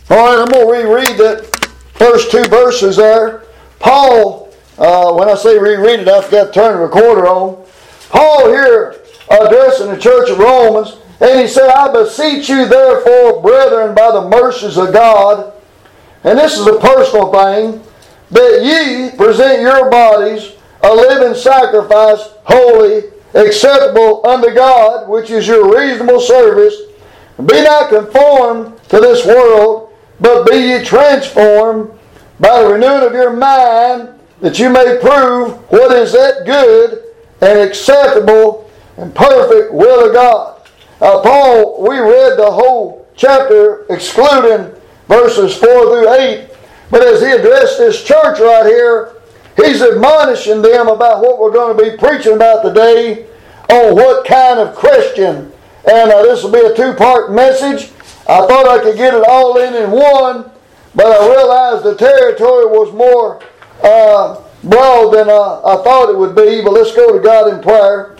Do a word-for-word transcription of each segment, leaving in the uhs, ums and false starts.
All right, I'm going to reread that first two verses there. Paul, uh, when I say reread it, I forgot to turn the recorder on. Paul here addressing the church of Romans, and he said, I beseech you therefore, brethren, by the mercies of God, and this is a personal thing, that ye present your bodies a living sacrifice, holy, acceptable unto God, which is your reasonable service. Be not conformed to this world, but be ye transformed by the renewing of your mind, that you may prove what is that good and acceptable and perfect will of God. Uh, Paul, we read the whole chapter excluding verses four through eight, but as he addressed this church right here, he's admonishing them about what we're going to be preaching about today, on what kind of Christian. And uh, this will be a two-part message. I thought I could get it all in in one, but I realized the territory was more uh, broad than uh, I thought it would be. But let's go to God in prayer.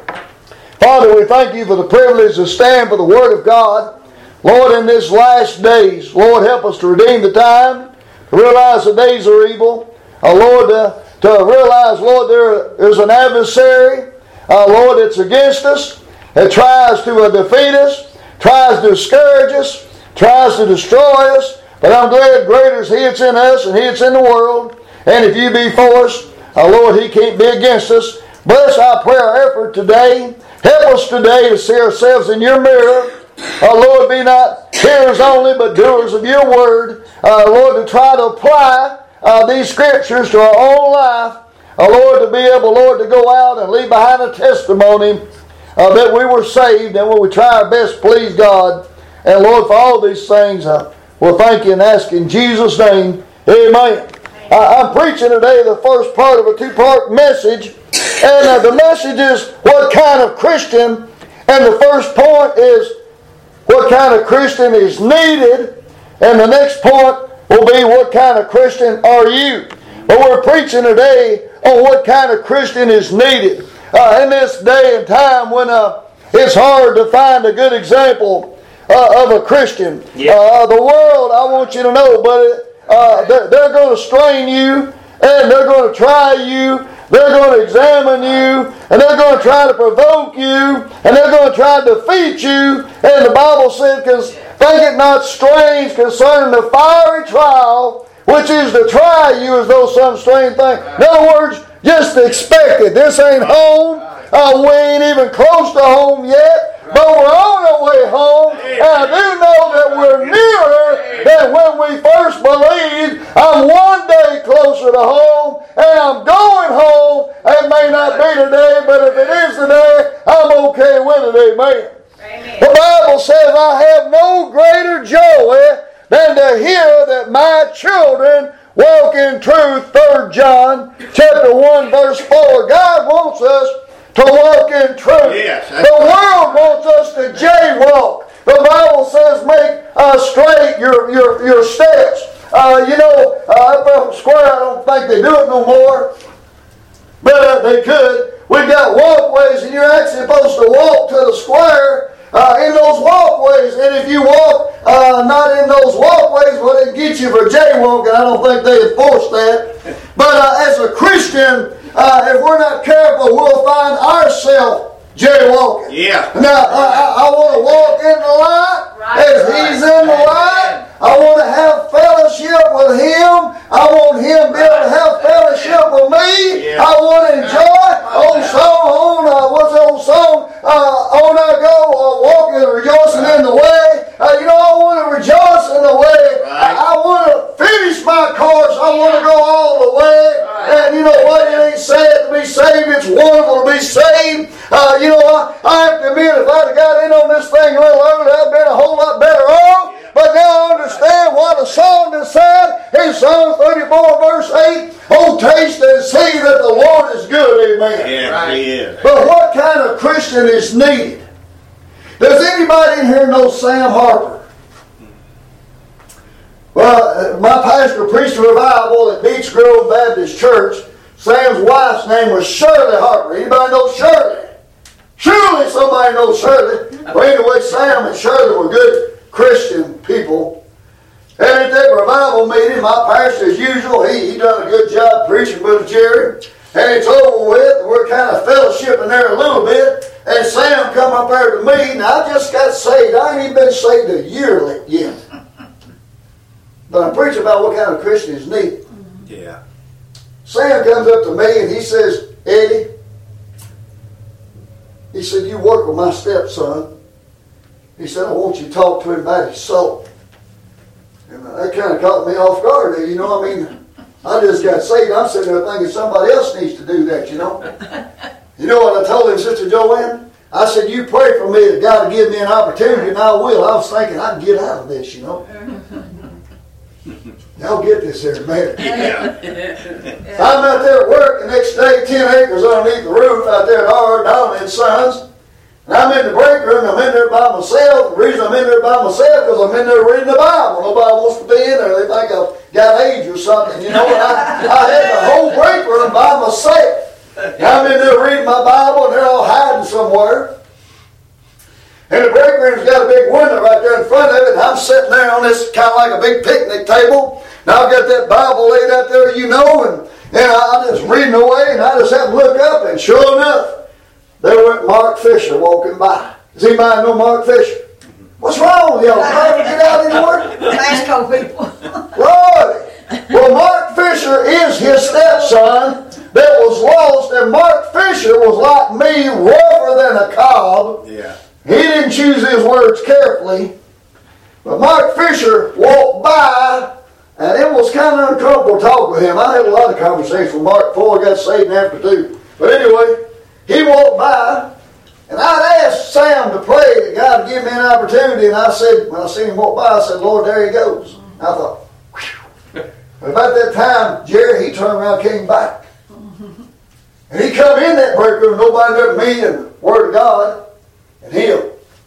Father, we thank you for the privilege to stand for the Word of God. Lord, in these last days, Lord, help us to redeem the time, to realize the days are evil. Uh, Lord, uh, to realize, Lord, there is an adversary, uh, Lord, it's against us. It tries to uh, defeat us, tries to discourage us, tries to destroy us. But I'm glad greater is He that's in us and He that's in the world. And if you be for us, uh, Lord, He can't be against us. Bless our prayer effort today. Help us today to see ourselves in your mirror. Uh, Lord, be not hearers only, but doers of your word. Uh, Lord, to try to apply uh, these scriptures to our own life. Uh, Lord, to be able, Lord, to go out and leave behind a testimony uh, that we were saved, and when we try our best to please God. And Lord, for all these things, uh, we'll thank you and ask in Jesus' name. Amen. Uh, I'm preaching today the first part of a two-part message. And uh, the message is, what kind of Christian? And the first point is, what kind of Christian is needed? And the next point will be, what kind of Christian are you? But we're preaching today on what kind of Christian is needed. Uh, in this day and time when uh, it's hard to find a good example uh, of a Christian. Yeah. Uh, the world, I want you to know, but it, uh, they're, they're going to strain you, and they're going to try you, they're going to examine you, and they're going to try to provoke you, and they're going to try to defeat you. And the Bible said, think it not strange concerning the fiery trial, which is to try you as though some strange thing. In other words, just expect it. This ain't home. Uh, we ain't even close to home yet, but we're on our way home. And I do know that we're nearer than when we first believed. I'm one day closer to home, and I'm going home. It may not be today, but if it is today, I'm okay with it. Amen. Amen. The Bible says, I have no greater joy than to hear that my children walk in truth. Third John chapter one verse four. God wants us to walk in truth. Yes, the world wants us to jaywalk. The Bible says make uh, straight your, your, your steps. Uh, you know, uh, up on Square, I don't think they do it no more, but uh, they could. We've got walkways, and you're actually supposed to walk to the square uh, in those walkways. And if you walk uh, not in those walkways, well, they get you for jaywalking. I don't think they enforce that. But uh, as a Christian, uh, if we're not careful, we'll find ourselves jaywalking. Yeah. Now, I, I, I want to walk in the light right, as right. He's in the light. I want to have fellowship with Him. I want Him to be able to have fellowship with me. Yeah. I want to enjoy. Old song, on, uh, what's the old song? Uh, on I go, uh, walking and rejoicing in the way. Uh, you know, I want to rejoice in the way. Right. I, I want to finish my course. I want to go all the way. Right. And you know what? It ain't sad to be saved. It's wonderful to be saved. Uh, you know, I, I have to admit, if I'd have got in on this thing a little earlier, I'd been a whole lot better off. But now I understand what the psalmist said in Psalm thirty-four, verse eight. Oh, taste and see that the Lord is good. Amen. Yeah, right. He is. But what kind of Christian is needed? Does anybody in here know Sam Harper? Well, my pastor preached a revival at Beech Grove Baptist Church. Sam's wife's name was Shirley Harper. Anybody know Shirley? Surely somebody knows Shirley. But anyway, Sam and Shirley were good Christian people. And Bible meeting. My pastor, as usual, he, he done a good job preaching, Brother Jerry. And it's over with. We're kind of fellowshipping there a little bit. And Sam come up there to me. Now, I just got saved. I ain't even been saved a year yet. But I'm preaching about what kind of Christian is needed. Yeah. Sam comes up to me and he says, Eddie, he said, you work with my stepson. He said, I want you to talk to him about his soul. And that kind of caught me off guard there, you know. I mean, I just got saved. I'm sitting there thinking somebody else needs to do that, you know. You know what I told him, Sister Joanne? I said, you pray for me that God will give me an opportunity, and I will. I was thinking I can get out of this, you know. Y'all get this here, man. Yeah. I'm out there at work the next day, ten acres underneath the roof out there at our Donald and Sons. And I'm in the break room. I'm in there by myself. The reason I'm in there by myself because I'm in there reading the Bible. Nobody wants to be in there. They think I've got AIDS or something, you know. And I, I had the whole break room by myself. And I'm in there reading my Bible, and they're all hiding somewhere. And the break room's got a big window right there in front of it. And I'm sitting there on this kind of like a big picnic table. And I've got that Bible laid out there, you know, and, and I'm just reading away, and I just have to look up, and sure enough, there went Mark Fisher walking by. Does anybody know Mark Fisher? What's wrong with y'all? Trying to get out anywhere? Glasgow people. Lord. Well, Mark Fisher is his stepson that was lost, and Mark Fisher was like me, rougher than a cob. Yeah. He didn't choose his words carefully. But Mark Fisher walked by, and it was kind of uncomfortable to talk with him. I had a lot of conversations with Mark before I got saved and after too. But anyway, he walked by, and I'd asked Sam to pray that God would give me an opportunity, and I said, when I seen him walk by, I said, Lord, there he goes. And I thought, whew. But about that time, Jerry, he turned around and came back. And he come in that break room, nobody but me and the Word of God and him.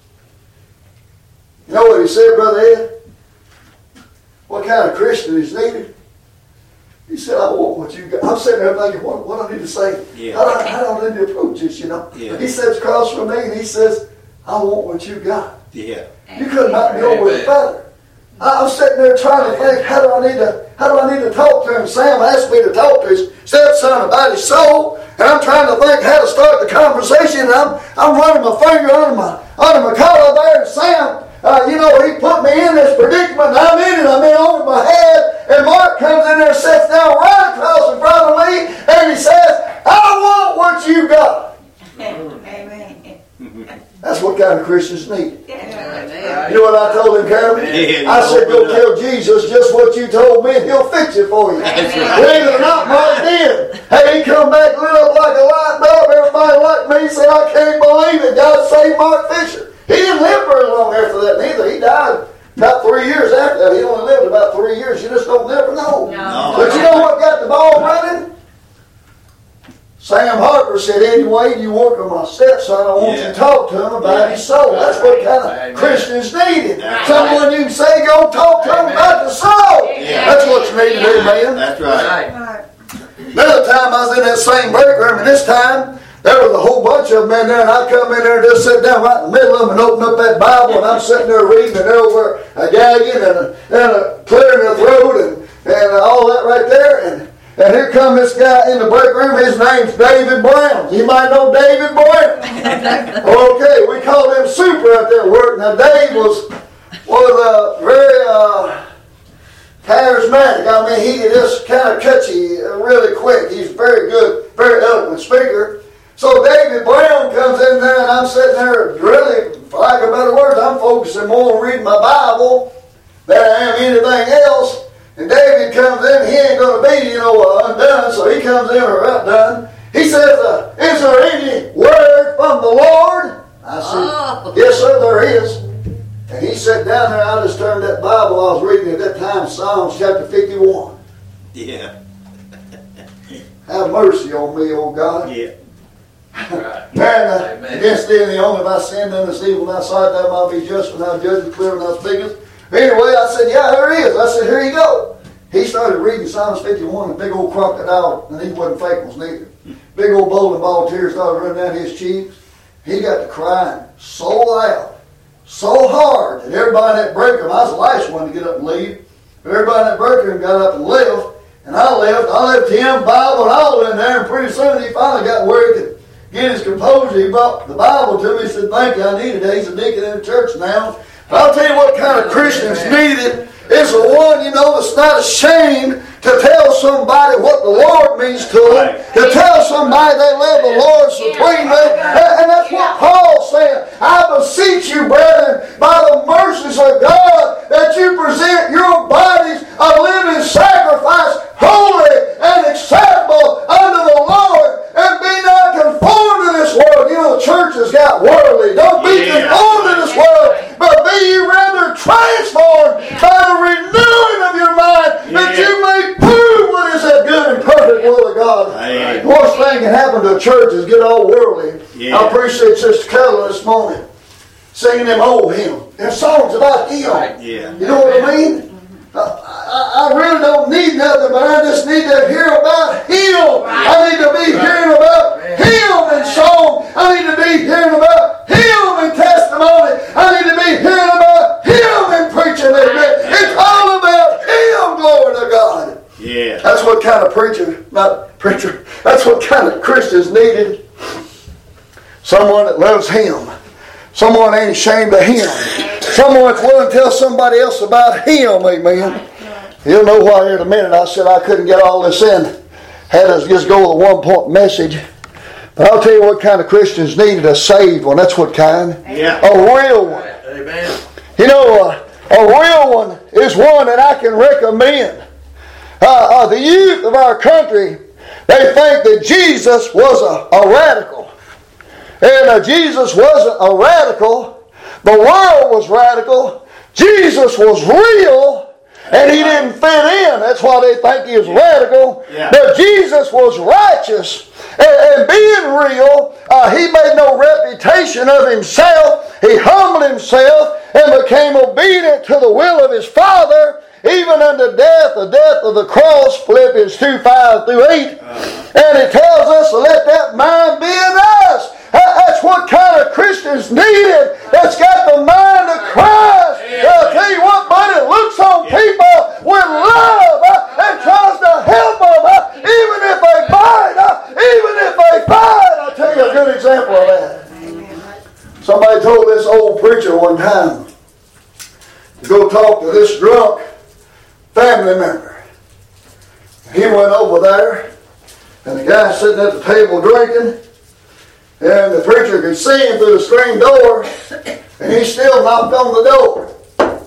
You know what he said, Brother Ed? What kind of Christian is needed? He said, I want what you got. I'm sitting there thinking, what, what do I need to say? Yeah. How, do I, how do I need to approach this, you know? Yeah. He sits across from me and he says, I want what you got. Yeah. You couldn't knock me over with better. I was sitting there trying to think, how do I need to how do I need to talk to him? Sam asked me to talk to his stepson about his soul, and I'm trying to think how to start the conversation, and I'm I'm running my finger under my under my collar there, and Sam, uh, you know, he put me in this predicament, and I'm in it, I'm in over my head, and Mark comes in there and sits down right across in front of me, and he says, I want what you got. Amen. That's what kind of Christians need. Amen. You know what I told him, Karen? Yeah, I said, go open it tell Jesus just what you told me, and he'll fix it for you. That's Believe it or not, Mark did. Hey, he come back lit up like a light bulb. Everybody like me said, I can't believe it. God saved Mark Fisher. He didn't live very long after that neither. He died about three years after that. He only lived about three years. You just don't never know. No. But you know what got the ball running? Sam Harper said, anyway, you work with my stepson, I want Yeah. you to talk to him about his soul. That's what kind of Amen. Christians needed. That's Someone you can say, go talk to him Amen. about the soul. Yeah. That's what you need to do, man. That's right. Right. Another time I was in that same break room, and this time there was a whole bunch of them in there, and I come in there and just sit down right in the middle of them and open up that Bible, and I'm sitting there reading, and they're over a gagging and, a, and a clearing the throat and, and all that right there. And And here come this guy in the break room. His name's David Brown. You might know David Brown. Okay, we call him Super out there at work. Now, Dave was was uh, very uh, charismatic. I mean, he just kind of catchy really quick. He's very good, very eloquent speaker. So David Brown comes in there, and I'm sitting there really, for lack of better words, I'm focusing more on reading my Bible than I am anything else. And David comes in, he ain't going to be, you know, uh, undone, so he comes in or undone. He says, uh, is there any word from the Lord? I said, Oh. yes, sir, there is. And he sat down there, I just turned that Bible I was reading at that time, Psalms chapter fifty-one. Yeah. Have mercy on me, O God. Yeah. Right. And uh, Amen. against thee and the only if I sin, done this evil in thy sight, thou might be just when thou judgest, clear when thou speakest. Anyway, I said, yeah, there he is. I said, here you go. He started reading Psalms fifty-one, a big old crocodile, and he wasn't fake ones neither. Big old bowling ball tears started running down his cheeks. He got to crying so loud, so hard, that everybody in that break room, I was the last one to get up and leave. Everybody in that break room got up and left. And I left. I left him, Bible, and all in there. And pretty soon he finally got where he could get his composure. He brought the Bible to me. He said, thank you, I needed it. He's a deacon in the church now. But I'll tell you what kind of Christians need it. It's the one, you know, that's not ashamed to tell somebody what the Lord means to them. To tell somebody they love the Lord supremely. And that's what Paul's saying. I beseech you, brethren, by the mercies of God, that you present your bodies a living sacrifice, holy and acceptable unto the Lord, and be not conformed to this world. You know, the church has got worldly. Don't be Yeah. conformed to this world, but be ye rather transformed by the renewing of your mind, that Yeah. you may prove what is that good and perfect will of God. Amen. The worst thing can happen to a church is get all worldly. Yeah. I appreciate Sister Keller this morning singing them old hymns. Them songs about Him. Yeah. You know what I mean? I, I, I really don't need nothing, but I just need to hear about Him. I need to be hearing about Him in song. I need to be hearing about Him in testimony. I need to be hearing about Him in preaching. Amen. It's all about Him, glory to God. Yeah. That's what kind of preacher, not preacher, that's what kind of Christians needed. Someone that loves Him. Someone ain't ashamed of Him. Someone that's willing to tell somebody else about Him. Amen. You'll know why here in a minute I said I couldn't get all this in. Had us just go with a one-point message. But I'll tell you what kind of Christians needed a saved one. That's what kind. Yeah. A real one. Amen. You know, uh, a real one is one that I can recommend. Uh, uh, the youth of our country, they think that Jesus was a, a radical. And uh, Jesus wasn't a radical. The world was radical. Jesus was real, and He didn't fit in. That's why they think He was radical. Yeah. But Jesus was righteous. And, and being real, uh, He made no reputation of Himself. He humbled Himself and became obedient to the will of His Father, even unto death, the death of the cross, Philippians two, five through eight. Uh-huh. And it tells us to let that mind be in us. That's what kind of Christians needed. That's got the mind of Christ. I'll tell you what, buddy, it looks on people with love uh, and tries to help them, uh, even if they bite, uh, even if they fight. I'll tell you a good example of that. Somebody told this old preacher one time to go talk to this drunk family member. He went over there, and the guy sitting at the table drinking, and the preacher could see him through the screen door, and he still knocked on the door.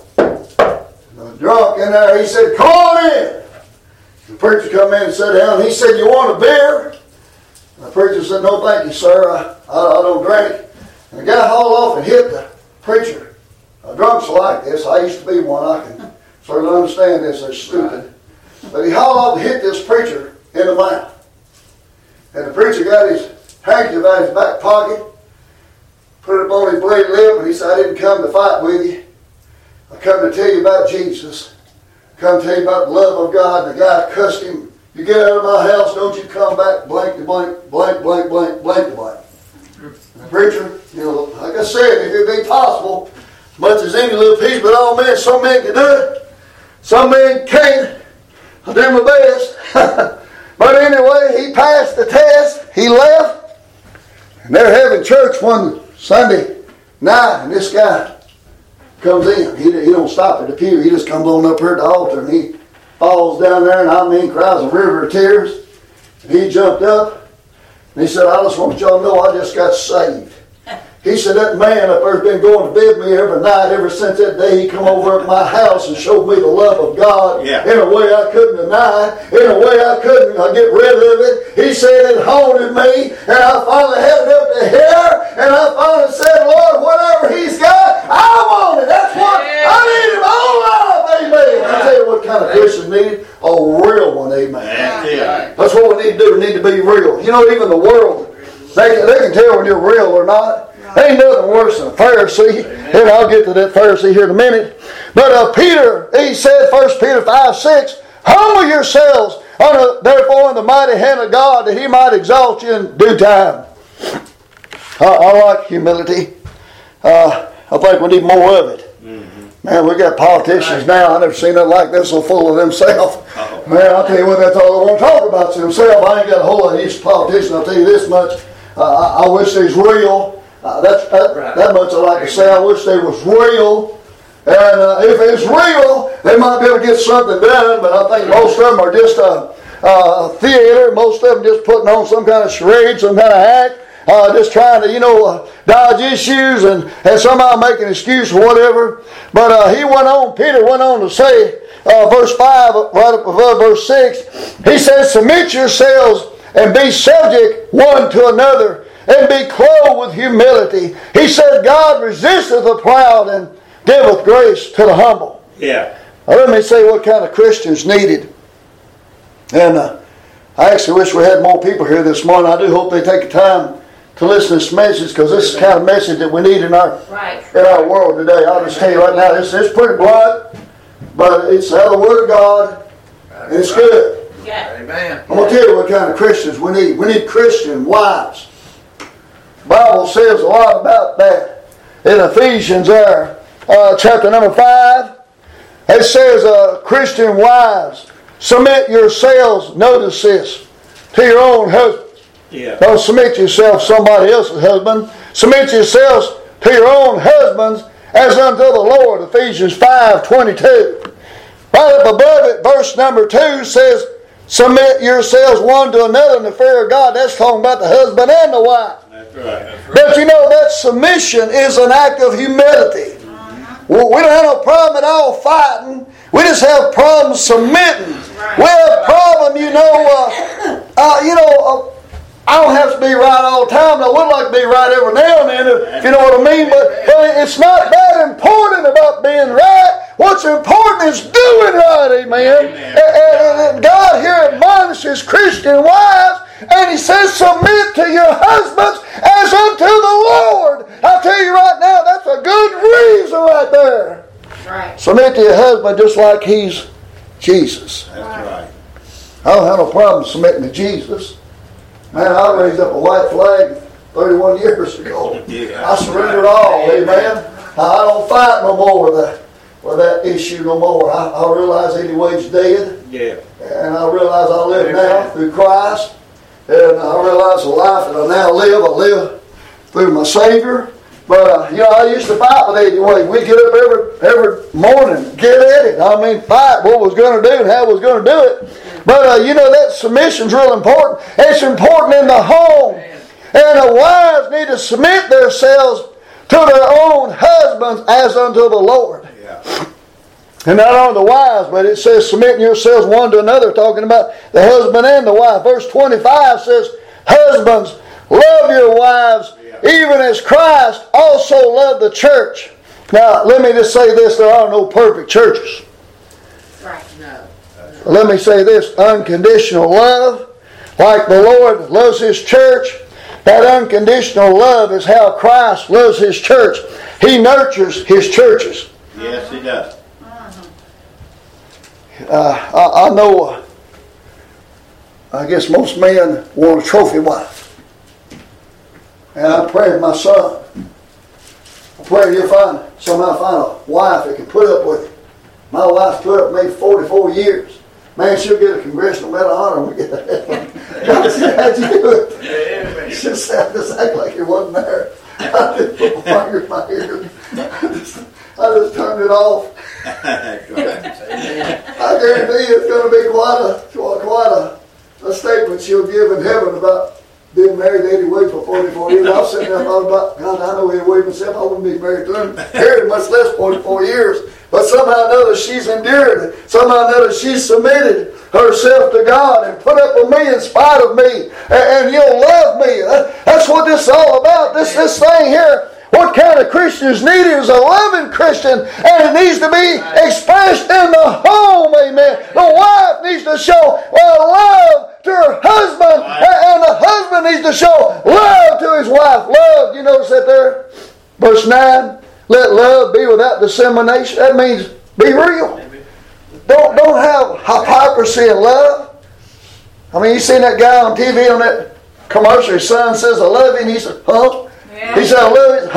The drunk in there, he said, come on in. The preacher come in and sat down. He said, you want a beer? And the preacher said, no thank you, sir. I, I, I don't drink. And the guy hauled off and hit the preacher. Now, drunks are like this. I used to be one. I can certainly understand this. They're stupid. But he hauled off and hit this preacher in the mouth. And the preacher got his handkerchief out of his back pocket, put it on his bleeding lip, and he said, I didn't come to fight with you. I come to tell you about Jesus. I come to tell you about the love of God. And the guy cussed him. You get out of my house, don't you come back, blank to blank, blank, blank, blank, blank to blank. And the preacher, you know, like I said, if it be possible, as much as any little piece, but all men, some men can do it. Some men can't. I'll do my best. But anyway, he passed the test. He left. And they're having church one Sunday night, and this guy comes in. He, he don't stop at the pew. He just comes on up here at the altar, and he falls down there, and I mean cries a river of tears. And he jumped up, and he said, I just want y'all to know I just got saved. He said, that man up there's been going to bed me every night ever since that day he come over at my house and showed me the love of God yeah. in a way I couldn't deny, in a way I couldn't uh, get rid of it. He said it haunted me, and I finally had it up to here, and I finally said, Lord, whatever He's got, I want it. That's what I need Him all life. Amen. I tell you what kind of Christians need a real one. Amen. Yeah. That's what we need to do. We need to be real. You know, even the world, they can, they can tell when you're real or not. Ain't nothing worse than a Pharisee. And I'll get to that Pharisee here in a minute. But uh, Peter, he said, First Peter five, six, humble yourselves under, therefore in the mighty hand of God, that He might exalt you in due time. I, I like humility. Uh, I think we need more of it. Mm-hmm. Man, we got politicians now. I never seen nothing like this, so full of themselves. Oh. Man, I'll tell you what, that's all they want to talk about to themselves. I ain't got a whole lot of use for politicians. I'll tell you this much. Uh, I, I wish they's real. Uh, that's, that, Right. that much I like to say. I wish they was real. And uh, if it's real, they might be able to get something done. But I think most of them are just a, a theater. Most of them just putting on some kind of charade, some kind of act. Uh, just trying to, you know, uh, dodge issues and, and somehow make an excuse or whatever. But uh, he went on, Peter went on to say, uh, verse five, right up above verse six, he says, submit yourselves and be subject one to another and be clothed with humility. He said, God resisteth the proud and giveth grace to the humble. Yeah. Now, let me say what kind of Christians needed. And uh, I actually wish we had more people here this morning. I do hope they take the time to listen to this message, because this is the kind of message that we need in our Right. in our world today. I'll just tell you right now, it's, it's pretty blunt, but it's out of the Word of God, and it's good. Yeah. Amen. I'm going to tell you what kind of Christians we need. We need Christian wives. The Bible says a lot about that. In Ephesians there, uh, chapter number five, it says, uh, Christian wives, submit yourselves, notice this, to your own husbands. Yeah. Don't submit yourself to somebody else's husband. Submit yourselves to your own husbands as unto the Lord. Ephesians five twenty-two. Right up above it, verse number two says, submit yourselves one to another in the fear of God. That's talking about the husband and the wife. That's right. That's right. But you know, that submission is an act of humility. Well, we don't have no problem at all fighting. We just have problems submitting. We have a problem, you know, uh, uh, you know, uh, I don't have to be right all the time. I would like to be right every now and then, if you know what I mean. But, but it's not that important about being right. What's important is doing right, amen. Amen. And, and, and God here admonishes Christian wives, and He says, submit to your husbands as unto the Lord. I'll tell you right now, that's a good reason right there. Right. Submit to your husband just like He's Jesus. That's right. I don't have no problem submitting to Jesus. Man, I raised up a white flag thirty-one years ago. Yeah. I surrendered all, amen. I don't fight no more with that, with that issue no more. I, I realize anyways dead. Yeah. And I realize I live now through Christ. And I realize the life that I now live, I live through my Savior. But, uh, you know, I used to fight with Eddie Wade. We'd get up every every morning, get at it. I mean, fight what was going to do and how was going to do it. But, uh, you know, that submission's real important. It's important in the home. And the wives need to submit themselves to their own husbands as unto the Lord. Yeah. And not only the wives, but it says submitting yourselves one to another, talking about the husband and the wife. Verse twenty-five says, husbands, love your wives, even as Christ also loved the church. Now, let me just say this, there are no perfect churches. Right. No. Let me say this, unconditional love, like the Lord loves His church, that unconditional love is how Christ loves His church. He nurtures His churches. Yes, He does. Uh, I, I know, uh, I guess most men want a trophy wife. And I pray for my son. I pray you'll find, somehow find a wife that can put up with him. My wife's put up with me forty-four years. Man, she'll get a Congressional Medal of Honor when we get that. How'd you do it? She just just act like it wasn't there. I just put my finger in my ear. I just, I just turned it off. That's right. I guarantee you it's going to be quite a quite a, a statement she'll give in heaven about being married to Eddie Wade for forty-four years. I was sitting there and thought about, God, I know Eddie Wade myself. I wouldn't be married to him. Married much less forty-four years. But somehow or another she's endured. Somehow or another she's submitted herself to God and put up with me in spite of me. And, and you'll love me. That's what this is all about. This, this thing here. What kind of Christian is needed is a loving Christian, and it needs to be expressed in the home, amen. The wife needs to show well, love to her husband, and the husband needs to show love to his wife. Love, you notice that there? Verse nine, let love be without dissemination. That means be real. Don't, don't have hypocrisy in love. I mean, you seen that guy on T V on that commercial, his son says, I love you, and he said, huh? Yeah. He said, I love you, huh?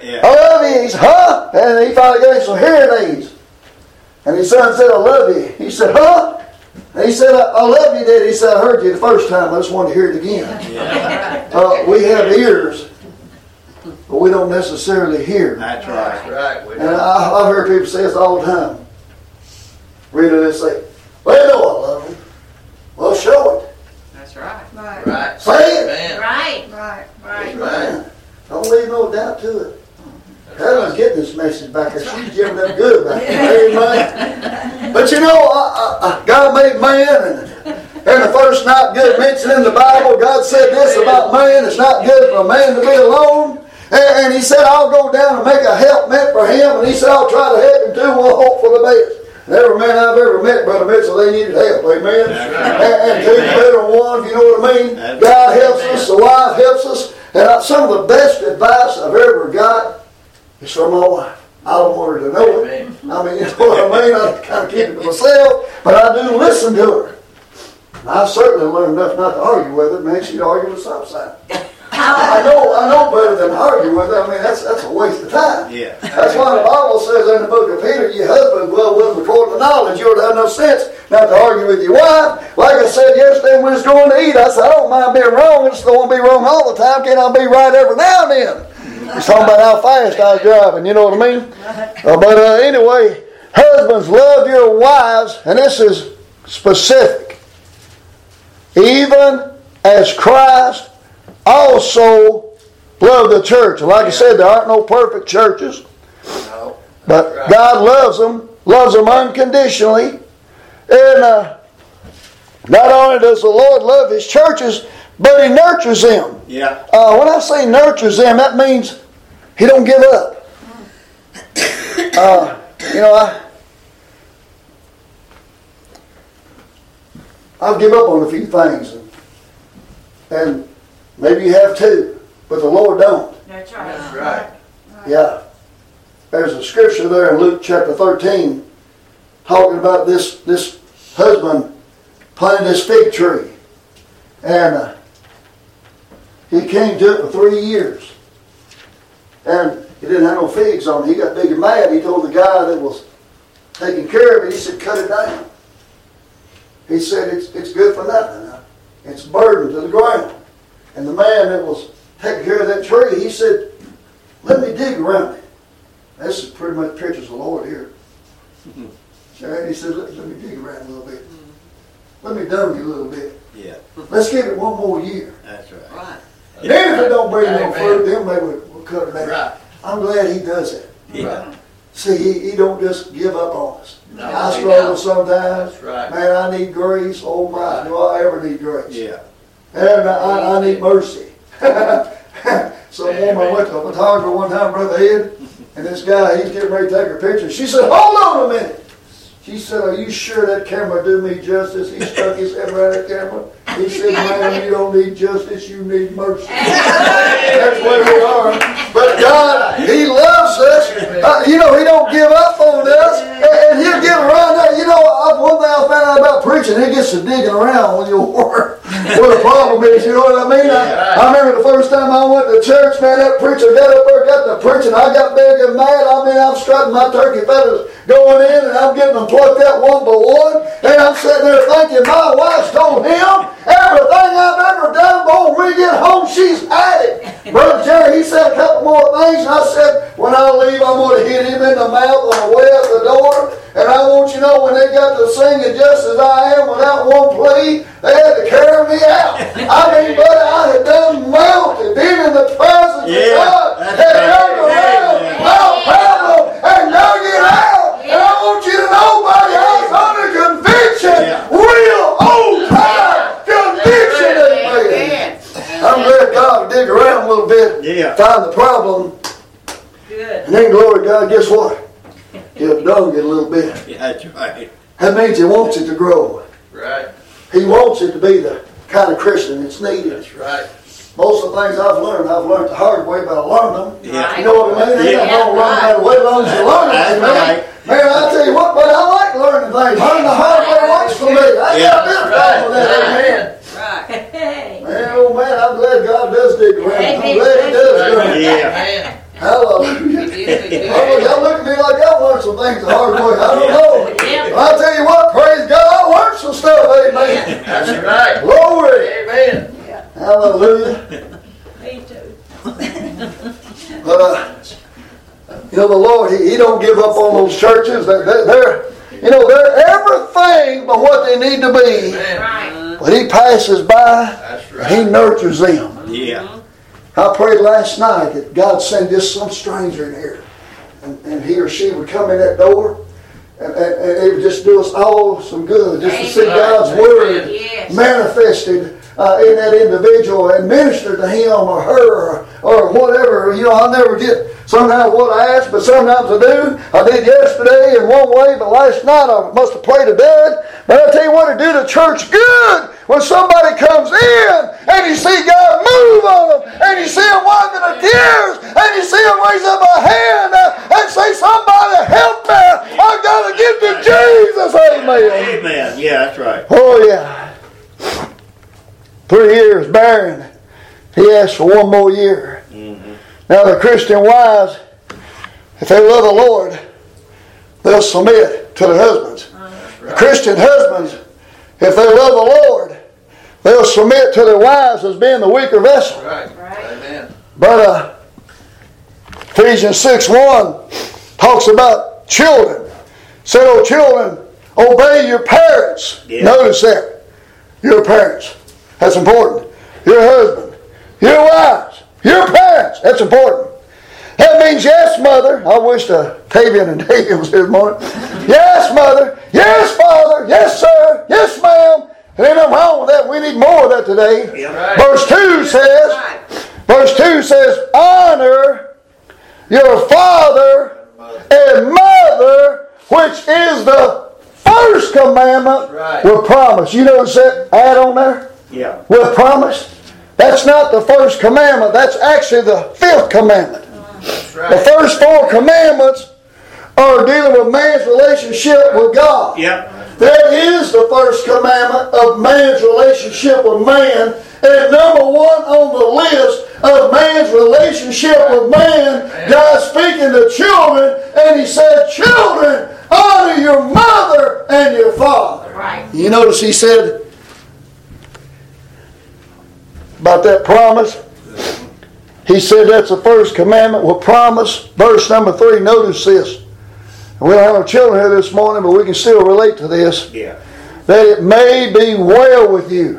Yeah. I love you. He said, huh? And he finally gave him some hearing aids. And his son said, I love you. He said, huh? And he said, I, I love you, Daddy. He said, I heard you the first time. I just wanted to hear it again. Yeah. Uh, we have ears, but we don't necessarily hear. That's right. Right. We And I, I've heard people say this all the time. Read it and say, well, you know I love him. Well, show it. That's right. Right. Right. Say it. Amen. Right. Right. Right. Right. Don't leave no doubt to it. Helen's getting this message back there. She's giving up good back there. Amen. But you know, I, I, I, God made man, and, and the first not good mentioned in the Bible, God said this about man: it's not good for a man to be alone. And, and He said, I'll go down and make a helpmate for him. And He said, I'll try to help him too. We'll hope for the best. And every man I've ever met, Brother Mitchell, they needed help. Amen. Right. And, and two's better than one, if you know what I mean. That's God right. helps us. The wife helps us. And I, some of the best advice I've ever got is from my wife. I don't want her to know it. I mean, you know what I mean? I kind of keep it to myself, but I do listen to her. And I've certainly learned enough not to argue with her. Man, she'd argue with some sign. I know, I know better than to argue with her. I mean, that's that's a waste of time. Yeah. That's why the Bible says in the book of Peter, your husband well with according to knowledge. You ought to have no sense not to argue with your wife. Like I said yesterday when we was going to eat, I said, I don't mind being wrong. I just don't want to be wrong all the time. Can't I be right every now and then? He's talking about how fast I was driving, you know what I mean? Uh, but uh, anyway, husbands, love your wives, and this is specific. Even as Christ also loved the church. And like I said, there aren't no perfect churches. No. But Right. God loves them, loves them unconditionally. And uh, not only does the Lord love His churches, but He nurtures them. Yeah. Uh, when I say nurtures them, that means He don't give up. Uh, you know, I I've given up on a few things, and, and maybe you have too, but the Lord don't. That's right. That's right. Yeah. There's a scripture there in Luke chapter thirteen talking about this, this husband planted this fig tree. And uh, he came to it for three years. And he didn't have no figs on it. He got big and mad. He told the guy that was taking care of it, he said, cut it down. He said, it's, it's good for nothing. It's a burden to the ground. And the man that was taking care of that tree, he said, let me dig around it. This is pretty much pictures of the Lord here. And he said, let, let me dig around a little bit. Let me dung you a little bit. Yeah. Let's give it one more year. That's right. Right. Then if it don't bring no Amen. fruit, then maybe we'll, we'll cut it down. Right. I'm glad he does it. Yeah. See, he, he don't just give up on us. No, I he struggle don't. sometimes. That's right. Man, I need grace. Oh my, do I ever need grace? Yeah. And I, I need mercy. So Amen. I went to a photographer one time, Brother Ed, and this guy, he's getting ready to take her picture. She said, hold on a minute. She said, are you sure that camera do me justice? He stuck his head around that camera. He said, man, you don't need justice, you need mercy. That's where we are. But God, He loves us. Uh, you know, He don't give up on us. And He'll get around that. You know, I, one thing I found out about preaching, it gets to digging around when you work. What the problem is, you know what I mean? I, I remember the first time I went to church, man, that preacher got up there, got the preaching. I got big and mad. I mean, I'm strutting my turkey feathers going in, and I'm getting them plucked out one by one. And I'm sitting there thinking, my wife's told him everything I've ever done, but when we get home, she's had it. Brother Jerry, he said a couple more things, and I said, when I leave, I'm going to hit him in the mouth on the way out the door. And I want you to know, when they got to singing Just As I Am without one plea, they had to carry me out. I mean, buddy, I had done melted, been in the presence Yeah, of God, that's and right. turned around, Yeah. my problem, and dug it out. And I want you to know, buddy, I was under conviction, Yeah. real old time conviction. Amen. I'm glad God dig around a little bit, Yeah. find the problem, Good. and then glory to God, guess what? He'll dung it a little bit. Yeah, that's right. That means He wants it to grow. Right. He wants it to be the kind of Christian that's needed. That's right. Most of the things I've learned, I've learned the hard way, but I learned them. Yeah. You know what I mean? Yeah. I don't learn how to wait as long as you learn That's them. Man. right. Man, I tell you what, but I like learning things. Learning the hard way works for me. I Yeah. got a bit of problem with that. Amen. Right. Man, oh man, I'm glad God does dig around. I'm glad He does. Right. do it. Yeah. Amen. Hallelujah. We did, we did. Oh, y'all look at me like I learned some things the hard way. I don't know. Yeah. But I tell you what, praise God, I learned some stuff. Amen. That's right. Glory. Amen. Hallelujah. Me too. But, uh, you know, the Lord, He, he don't give up on those churches. They're, they're, they're, you know, they're everything but what they need to be. Amen. Right. But He passes by That's and He right. nurtures them. Yeah. I prayed last night that God send just some stranger in here. And, and he or she would come in that door and, and, and it would just do us all some good. Just to see Amen. God's Amen. Word Yes. manifested uh, in that individual and minister to him or her or, or whatever. You know, I'll never get sometimes what I ask, but sometimes I do. I did yesterday in one way, but last night I must have prayed to dead. But I tell you what, it do the church good when somebody comes in and you see God move on them and you see them wiping the tears and you see them raise up a hand uh, and say, somebody help me. I've got to get to Jesus. Amen. Amen. Yeah, that's right. Oh, yeah. Three years barren. He asked for one more year. Mm-hmm. Now, the Christian wives, if they love the Lord, they'll submit to their husbands. The Christian husbands, if they love the Lord, they'll submit to their wives as being the weaker vessel. Right. Right. Amen. But uh, Ephesians six one talks about children. Said, oh, children, obey your parents. Yeah. Notice that. Your parents. That's important. Your husband. Your wives. Your parents. That's important. That means yes, mother. I wish uh, Tavian and David was here this morning. Yes, mother. Yes, father. Yes, sir. Yes, ma'am. And ain't nothing wrong with that. We need more of that today. Yeah. Right. Verse two says, Right. verse two says, honor your father and mother, which is the first commandment Right. with promise. You notice that add on there? Yeah. With promise. That's not the first commandment. That's actually the fifth commandment. That's The right. first four commandments are dealing with man's relationship with God. Yep. That is the first commandment of man's relationship with man. And number one on the list of man's relationship with man, God speaking to children, and He said, children, honor your mother and your father. Right. You notice He said about that promise? He said that's the first commandment with promise. Verse number three, notice this. We don't have no children here this morning, but we can still relate to this. Yeah. That it may be well with you.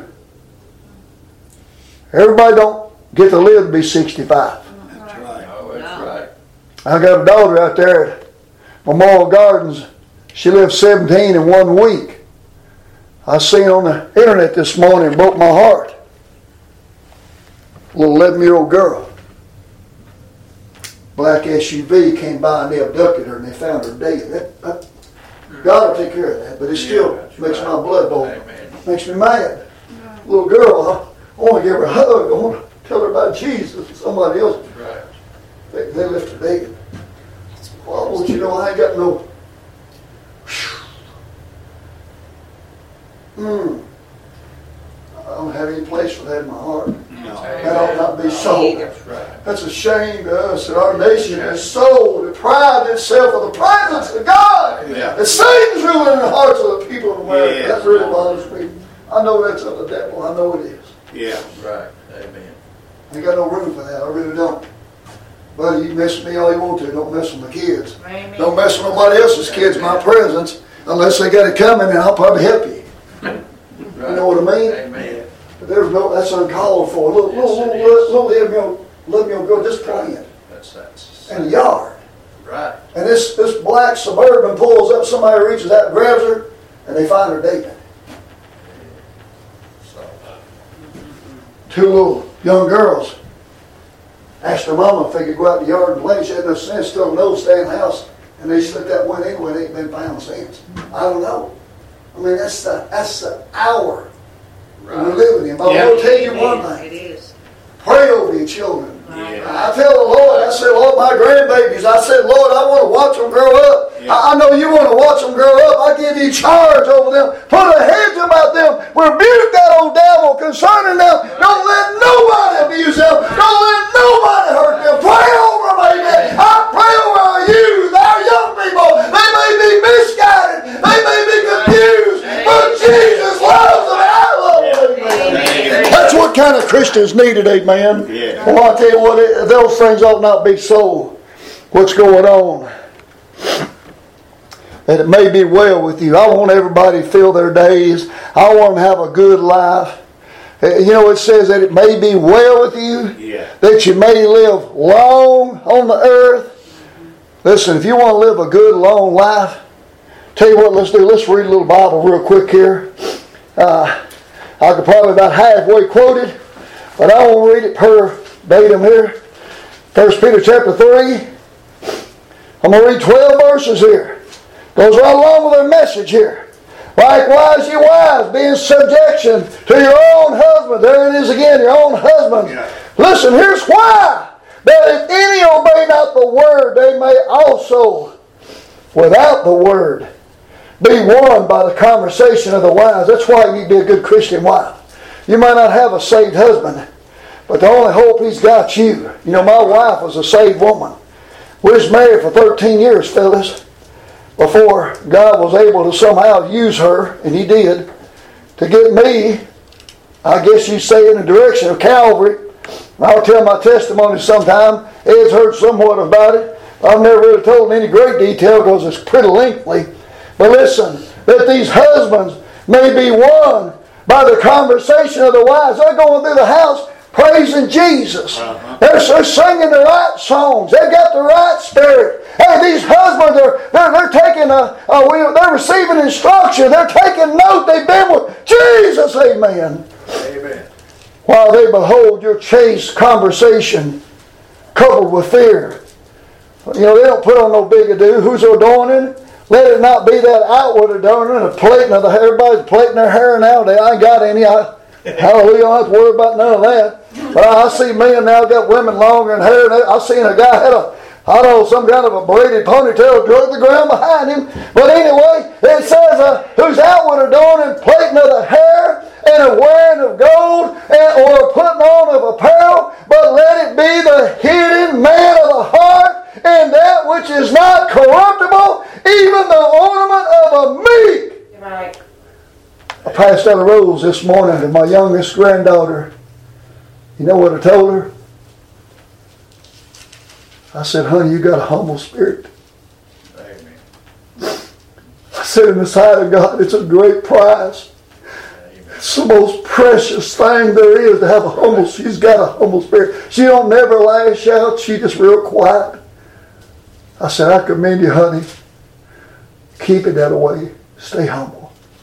Everybody don't get to live to be sixty-five. That's right. Oh, that's No. right. I got a daughter out there at Memorial Gardens. She lived seventeen in one week. I seen on the internet this morning, it broke my heart. A little eleven-year-old girl. Black S U V came by and they abducted her and they found her dead. That, that, God will take care of that, but it still Yeah, that's makes right. my blood boil. Amen. Makes me mad. Little girl, I want to give her a hug. I want to tell her about Jesus and somebody else. That's right. They, they left her dead. Well, I want you to know I ain't got no. Hmm. I don't have any place for that in my heart. No. That ought not be so. That's right. That's a shame to us that our nation is so deprived itself of the presence of God. Yeah. And Satan's ruling in the hearts of the people of America. Yeah. That really bothers me. I know that's of the devil. I know it is. Yeah. Right. Amen. I ain't got no room for that. I really don't. Buddy, you mess with me all you want to. Don't mess with my kids. Amen. Don't mess with nobody else's kids in my presence unless they got it coming, and I'll probably help you. Right. You know what I mean? Amen. But there's no, that's uncalled for. Little, little, little, little, little eleven-year-old eleven-year-old girl just playing That's that's in the yard. right. And this, this black Suburban pulls up, somebody reaches out and grabs her, and they find her dead. So Two little young girls asked her mama if they could go out in the yard and play. She had no sense, still no stay in the house. And they slipped that one anyway, they ain't been found since. I don't know. I mean, that's the, that's the hour we're right. living in. But Yeah. I'm going to tell you It one is. thing. It is. Pray over your children. Yeah. I tell the Lord, I said, Lord, my grandbabies, I said, Lord, I want to watch them grow up. Yeah. I, I know you want to watch them grow up. I give you charge over them. Put a hedge about them. Rebuke that old devil concerning them. Don't let nobody abuse them. Don't let nobody hurt them. Pray over them, amen. Christians need it, amen. Yeah. Well, I tell you what, it, those things ought not be so. What's going on? That it may be well with you. I want everybody to fill their days. I want them to have a good life. You know, it says that it may be well with you, Yeah. that you may live long on the earth. Listen, if you want to live a good, long life, tell you what, let's do. Let's read a little Bible real quick here. Uh, I could probably about halfway quote it, but I won't read it verbatim here. First Peter chapter three. I'm going to read twelve verses here. Goes right along with our message here. Likewise, you wives, be in subjection to your own husband. There it is again, your own husband. Yeah. Listen, here's why. That if any obey not the word, they may also, without the word, be won by the conversation of the wives. That's why you need to be a good Christian wife. You might not have a saved husband, but the only hope he's got you. You know, my wife was a saved woman. We was married for thirteen years, fellas, before God was able to somehow use her, and He did, to get me, I guess you say, in the direction of Calvary. I'll tell my testimony sometime. Ed's heard somewhat about it. I've never really told in any great detail because it's pretty lengthy. But listen, that these husbands may be won by the conversation of the wives. They're going through the house praising Jesus. Uh-huh. They're, they're singing the right songs. They've got the right spirit. Hey, these husbands are they're, they're taking a, a we, they're receiving instruction. They're taking note. They've been with Jesus. Amen. Amen. While they behold your chaste conversation coupled with fear. You know, they don't put on no big ado. Who's adorning? Let it not be that outward adorning, a plaiting of the hair. Everybody's plaiting their hair nowadays. I ain't got any. I, hallelujah, I don't have to worry about none of that. But I, I see men now got women longer in hair. I seen a guy had a, I don't know, some kind of a braided ponytail drug the ground behind him. But anyway, it says, uh, who's outward adorning, plaiting of the hair, and a wearing of gold, and, or putting on of apparel, but let it be the hidden man of the heart, and that which is not corruptible, even the ornament of a meek. Right. I passed out a rose this morning to my youngest granddaughter. You know what I told her? I said, honey, you got a humble spirit. Amen. I said, in the sight of God, it's a great prize. Amen. It's the most precious thing there is to have a humble. She's got a humble spirit. She don't never lash out. She just real quiet. I said, I commend you, honey. Keep it that way. Stay humble.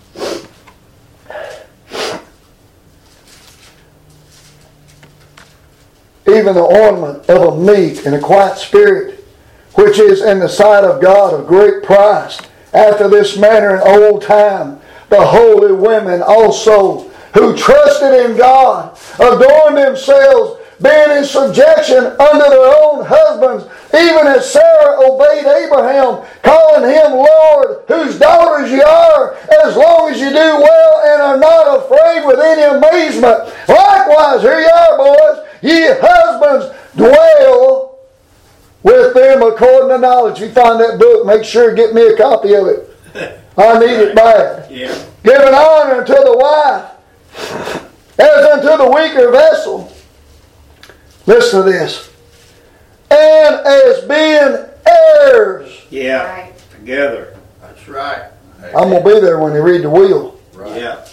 Even the ornament of a meek and a quiet spirit, which is in the sight of God of great price. After this manner in old time, the holy women also, who trusted in God, adorned themselves, being in subjection unto their own husbands, even as Sarah obeyed Abraham, calling him Lord, whose daughters ye are, as long as you do well and are not afraid with any amazement. Likewise, here you are, boys, ye husbands, dwell with them according to knowledge. If you find that book, make sure to get me a copy of it. I need it bad. Yeah. Giving honor unto the wife, as unto the weaker vessel. Listen to this. And as being heirs. Yeah. Right. Together. That's right. Amen. I'm going to be there when you read the will. Right. Yeah.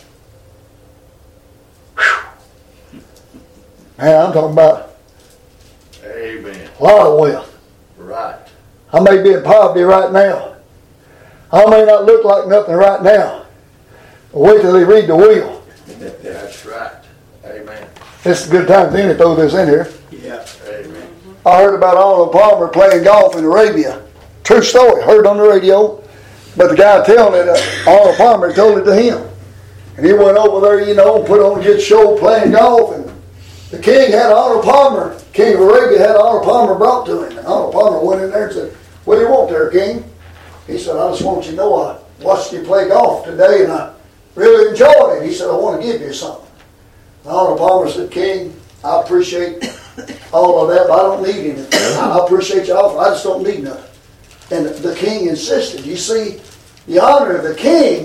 Man, I'm talking about Amen. a lot of wealth. Right. I may be in poverty right now. I may not look like nothing right now. But wait till they read the will. That's right. Amen. It's a good time then to throw this in here. Yeah. Amen. I heard about Arnold Palmer playing golf in Arabia. True story. Heard on the radio. But the guy telling it, uh, Arnold Palmer told it to him. And he went over there, you know, put on a good show playing golf. And the king had Arnold Palmer, king of Arabia had Arnold Palmer brought to him. And Arnold Palmer went in there and said, what do you want there, king? He said, I just want you to know I watched you play golf today and I really enjoyed it. He said, I want to give you something. And Arnold Palmer said, King, I appreciate all of that, but I don't need anything. I appreciate your offer. I just don't need nothing. And the king insisted. You see, the honor of the king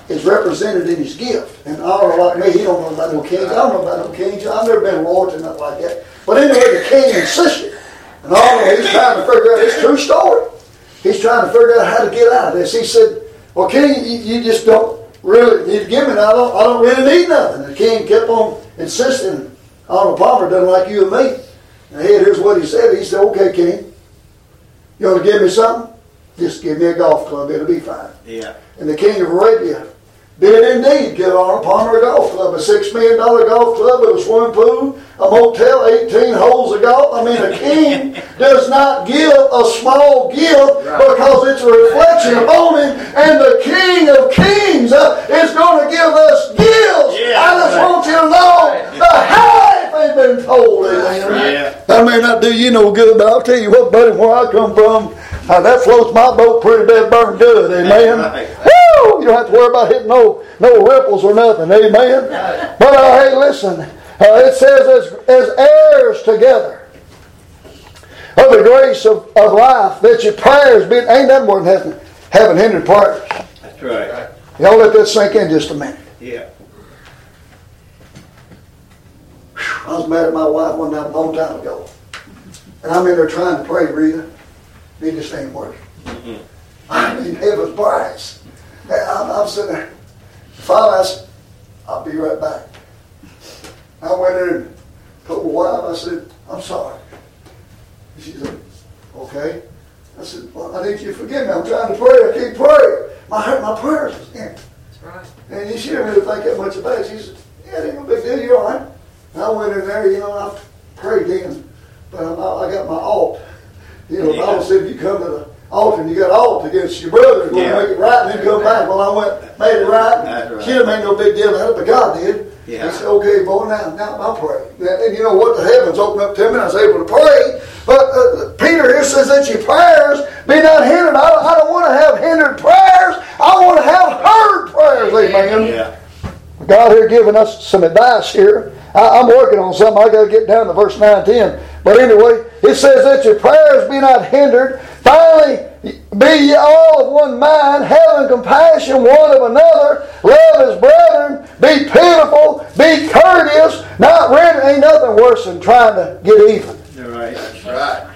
is represented in his gift. And I don't know, like me, he don't know about no kings. I don't know about no kings. I've never been royalty, nothing like that. But anyway, the king insisted. And all of he's trying to figure out, it's a true story. He's trying to figure out how to get out of this. He said, well, king, you, you just don't really need to give me. I don't, I don't really need nothing. The king kept on insisting. Arnold Palmer doesn't like you and me. And here's what he said. He said, okay, king, you want to give me something? Just give me a golf club. It'll be fine. Yeah. And the king of Arabia did indeed give Arnold Palmer a golf club, a six million dollar golf club with a swimming pool, a motel, eighteen holes of golf. I mean, a king does not give a small gift because it's a reflection upon him. And the King of Kings uh, is going to give us gifts. Yeah, I just right. want you to know the half ain't been told. Amen. Yeah. That may not do you no good, but I'll tell you what, buddy, where I come from, uh, that floats my boat pretty dead burn good. Amen. Right. Woo! You don't have to worry about hitting no, no ripples or nothing. Amen. But uh, hey, listen. Uh, it says, as, as heirs together of the grace of, of life, that your prayers be, ain't that more than having, having hindered prayers. That's right. Y'all let that sink in just a minute. Yeah. I was mad at my wife one time a long time ago. And I'm in there trying to pray, Rita. It just ain't working. Mm-hmm. I mean, heaven's prize. And I'm, I'm sitting there. Finally, I said, I'll be right back. I went in and told my wife, I said, I'm sorry. And she said, okay. I said, well, I need you to forgive me. I'm trying to pray. I can't pray. My, my prayers is empty. That's right. And she didn't really think that much about it. She said, yeah, it ain't no big deal. You're all right. And I went in there, you know, and I prayed then. But I, I got my alt. You know, the Yeah. Bible said if you come to the altar and you got alt against your brother, you're going Yeah. to make it right and then come back. Well, I went, made it right. That's right. She didn't make no big deal out of it, but God did. Yeah. He said, okay, boy, now, now I'll pray. And you know what? The heavens opened up to me and I was able to pray. But uh, Peter here says that your prayers be not hindered. I don't, I don't want to have hindered prayers. I want to have heard prayers. Amen. Yeah. God here giving us some advice here. I, I'm working on something. I got to get down to verse nine, ten. But anyway, it says that your prayers be not hindered. Finally, be ye all of one mind, having compassion one of another, love as brethren, be pitiful, be courteous, not render. Ain't nothing worse than trying to get even. You're right. That's right.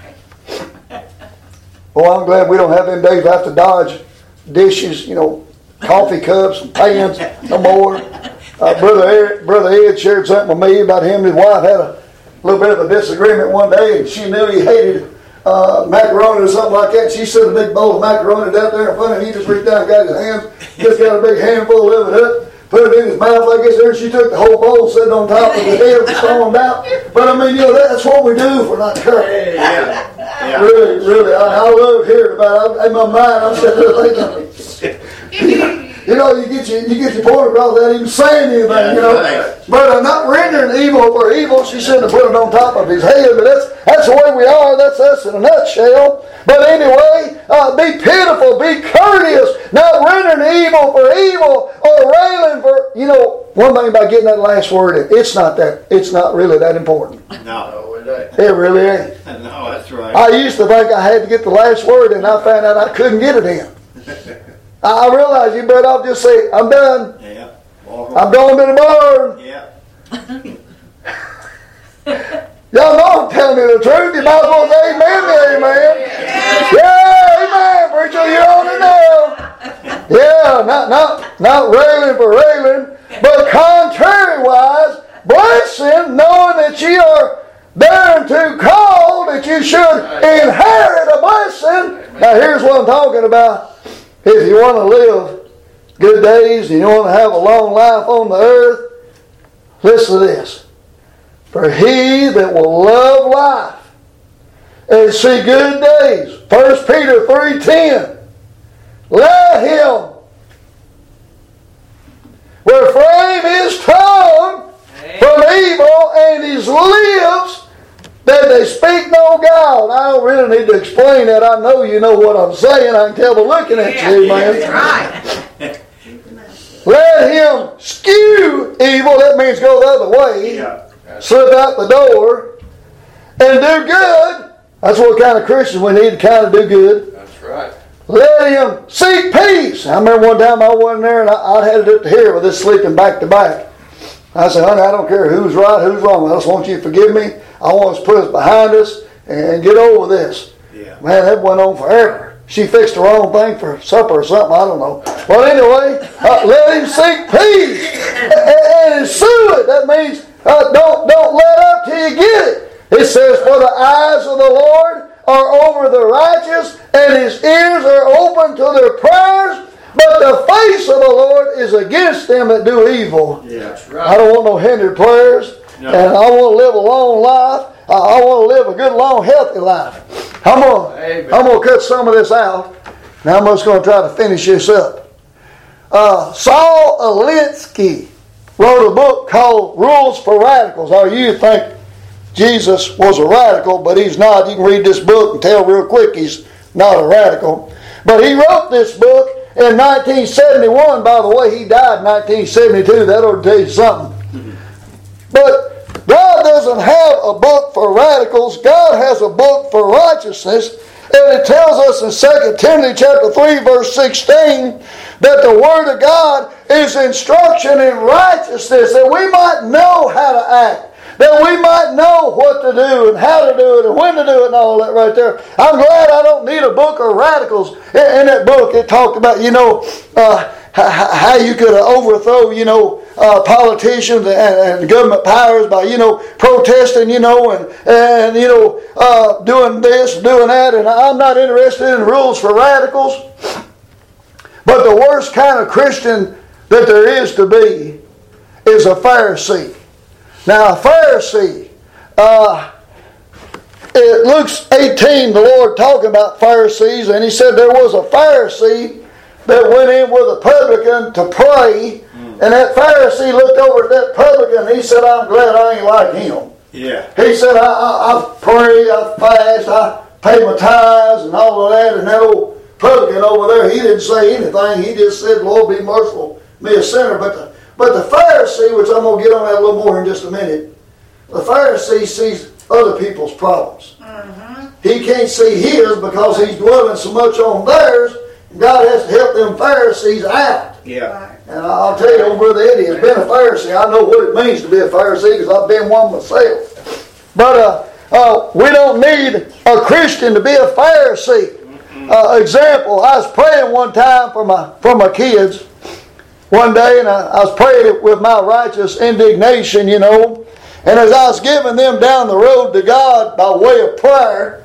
Well, I'm glad we don't have them days I have to dodge dishes, you know, coffee cups and pans no more. Uh, Brother Ed, Brother Ed shared something with me about him and his wife had a little bit of a disagreement one day, and she knew he hated uh, macaroni or something like that. She set a big bowl of macaroni down there in front of him. He just reached down and got his hands, just got a big handful of it up, put it in his mouth like this there, and she took the whole bowl, set it on top of the head, and stormed out. But I mean, you know, that's what we do if we're not careful. Yeah. Yeah. Really, really, I, I love hearing about it. In my mind, I'm sitting there thinking, you know, you get your, you get your point across without even saying anything, you know. Right. But uh, not rendering evil for evil. She shouldn't have put it on top of his head. But that's that's the way we are. That's us in a nutshell. But anyway, uh, be pitiful, be courteous, not rendering evil for evil or railing for. You know, one thing about getting that last word, it's not that. It's not really that important. No. No, it ain't. It really ain't. No, that's right. I used to think I had to get the last word, and I found out I couldn't get it in. I realized you better off just say, I'm done. Yeah. Walk I'm going to the barn. Yeah. Y'all know I'm telling you the truth. You might as well say amen to amen. Yeah, amen. Preacher, you're on it now. Yeah, not, not, not railing for railing, but contrariwise, blessing, knowing that ye are thereunto called, that you should inherit a blessing. Now here's what I'm talking about. If you want to live good days and you want to have a long life on the earth, listen to this. For he that will love life and see good days, First Peter three ten, let him refrain his tongue from evil and his lips that they speak no guile. I don't really need to explain that. I know you know what I'm saying. I can tell by looking at you, man. That's right. Let him skew evil. That means go the other way. Yeah. Slip out the door and do good. That's what kind of Christians we need to kind of do good. That's right. let him seek peace. I remember one time I went in there and I, I had it here with this sleeping back to back. I said, honey, I don't care who's right, who's wrong. I just want you to forgive me. I want us to put us behind us and get over this. Yeah. Man, that went on forever. She fixed the wrong thing for supper or something. I don't know. Well, anyway, uh, let him seek peace and, and sue it. That means uh, don't don't let up till you get it. It says, for the eyes of the Lord are over the righteous, and his ears are open to their prayers, but the face of the Lord is against them that do evil. Yeah, that's I right. don't want no hindered prayers, No. and I want to live a long life. I, I want to live a good, long, healthy life. I'm going Amen. I'm gonna cut some of this out. Now I'm just going to try to finish this up. Uh, Saul Alinsky wrote a book called Rules for Radicals. Now you think Jesus was a radical, but he's not. You can read this book and tell real quick he's not a radical. But he wrote this book in nineteen seventy-one. By the way, he died in nineteen seventy-two. That ought to tell you something. But God doesn't have a book for radicals. God has a book for righteousness. And it tells us in Second Timothy chapter three, verse sixteen, that the Word of God is instruction in righteousness, that we might know how to act, that we might know what to do and how to do it and when to do it and all that right there. I'm glad I don't need a book of radicals. In, in that book, it talked about, you know, uh, how you could overthrow, you know, uh, politicians and, and government powers by, you know, protesting, you know, and, and you know, uh, doing this, doing that. And I'm not interested in rules for radicals. But the worst kind of Christian that there is to be is a Pharisee. Now, a Pharisee, uh, in Luke eighteen, the Lord talking about Pharisees, and he said there was a Pharisee that went in with a publican to pray, mm. and that Pharisee looked over at that publican and he said, I'm glad I ain't like him. Yeah. He said, I, I, I pray, I fast, I pay my tithes and all of that, and that old publican over there, he didn't say anything. He just said, Lord, be merciful, me a sinner. But the, but the Pharisee, which I'm going to get on that a little more in just a minute, the Pharisee sees other people's problems. Mm-hmm. He can't see his because he's dwelling so much on theirs. God has to help them Pharisees out. Yeah. And I'll tell you, old Brother Eddie has been a Pharisee. I know what it means to be a Pharisee because I've been one myself. But uh, uh, we don't need a Christian to be a Pharisee. Uh, example, I was praying one time for my for my kids one day, and I, I was praying with my righteous indignation, you know. And as I was giving them down the road to God by way of prayer,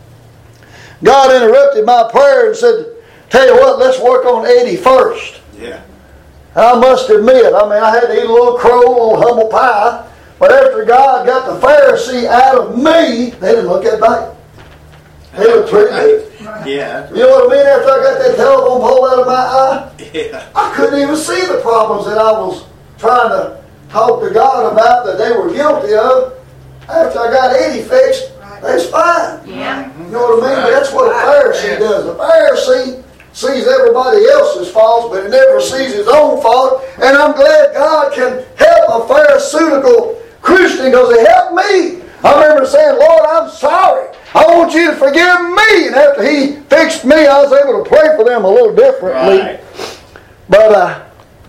God interrupted my prayer and said, tell you what, let's work on Eddie first. Yeah. And I must admit, I mean, I had to eat a little crow, a little humble pie, but after God got the Pharisee out of me, they didn't look that bad. They looked pretty good. Yeah. You know what I mean? After I got that telephone pole out of my eye, Yeah. I couldn't even see the problems that I was trying to talk to God about that they were guilty of. After I got Eddie fixed, that's fine. Yeah. You know what I mean? But that's what a Pharisee does. A Pharisee sees everybody else's faults, but he never sees his own fault. And I'm glad God can help a Pharisaical Christian because he helped me. I remember saying, Lord, I'm sorry. I want you to forgive me. And after he fixed me, I was able to pray for them a little differently. Right. But uh,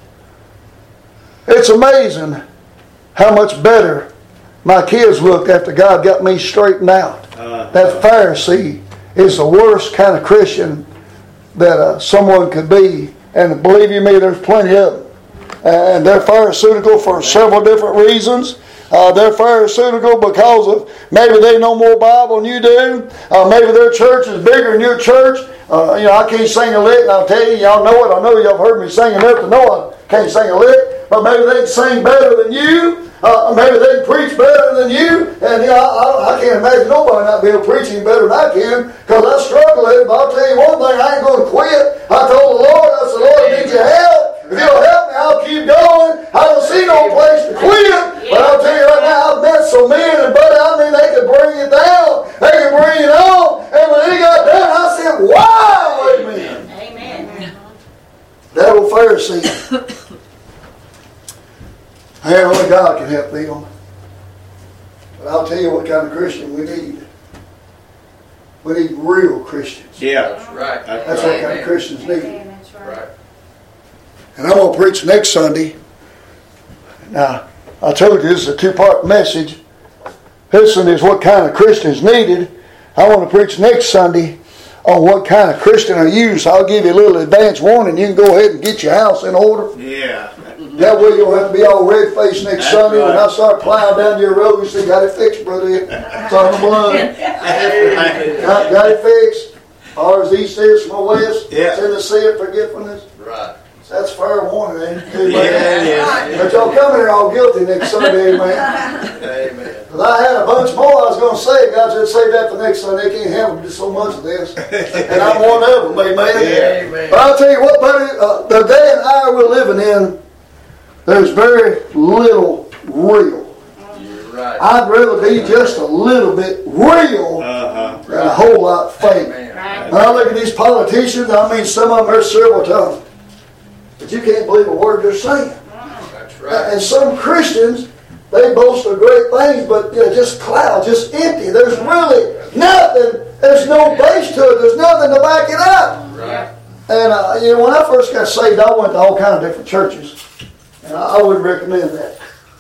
it's amazing how much better my kids looked after God got me straightened out. Uh, That Pharisee is the worst kind of Christian that uh, someone could be. And believe you me, there's plenty of them. And they're Pharisaical for several different reasons. Uh, they're Pharisaical because of maybe they know more Bible than you do. Uh, maybe their church is bigger than your church. Uh, you know, I can't sing a lick, and I'll tell you, y'all know it. I know y'all heard me sing enough to know I can't sing a lick. But maybe they can sing better than you. Uh, maybe they can preach better than you. And you know, I, I, I can't imagine nobody not being preaching better than I can because I struggle with it. But I'll tell you one thing, I ain't going to quit. I told the Lord, I said, Lord, I need your help. If you'll help me, I'll keep going. I don't see no place to quit. But I'll tell you right now, I've met some men, and buddy, I mean, they could bring it down. They could bring it on. And when they got done, I said, wow, amen. Amen. That old Pharisee. Hey, only God can help them. But I'll tell you what kind of Christian we need. We need real Christians. Yeah. That's right. That's That's right. what kind of Christians need. Amen, that's right. Right. And I'm going to preach next Sunday. Now, I told you this is a two-part message. This one is what kind of Christians needed. I want to preach next Sunday on what kind of Christian I use. I'll give you a little advance warning. You can go ahead and get your house in order. Yeah. That way you don't have to be all red-faced next That's Sunday when right. I start plowing down your road. You say, got it fixed, brother. It's on the blood. got, got it fixed. Far as east is from the west. Yeah. It's in the sea of forgetfulness. Right. That's fair warning, ain't it? Yeah, it is. But y'all come here all guilty next Sunday, amen. Amen. Because I had a bunch more I was going to say. God said, save that for next Sunday. They can't handle just so much of this. And I'm one of them, amen. Yeah. Amen. But I'll tell you what, buddy, uh, the day and hour we're living in, there's very little real. You're right. I'd rather be just a little bit real Uh-huh. than a whole lot fake. Amen. Right. When I look at these politicians, I mean, some of them are several times. But you can't believe a word they're saying. That's right. And some Christians, they boast of great things, but you know, just cloud, just empty. There's really nothing. There's no base to it. There's nothing to back it up. Right. And uh, you know, when I first got saved, I went to all kinds of different churches, and I, I wouldn't recommend that.